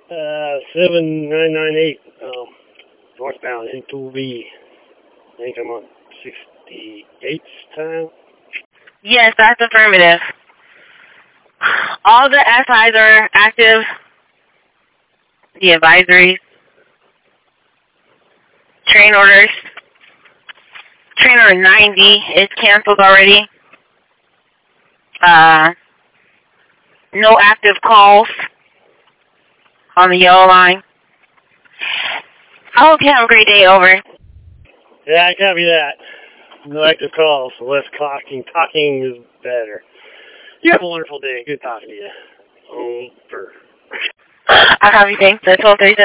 7998, northbound into V. I think I'm on 68 time. Yes, that's affirmative. All the SIs are active. The advisories. Train orders. Train order 90 is canceled already. No active calls on the yellow line. I hope you have a great day. Over. Yeah, I copy that. No active calls, so less talking. Talking is better. You have a wonderful day. Good talking to you. Over. I copy. Thanks. That's all 37.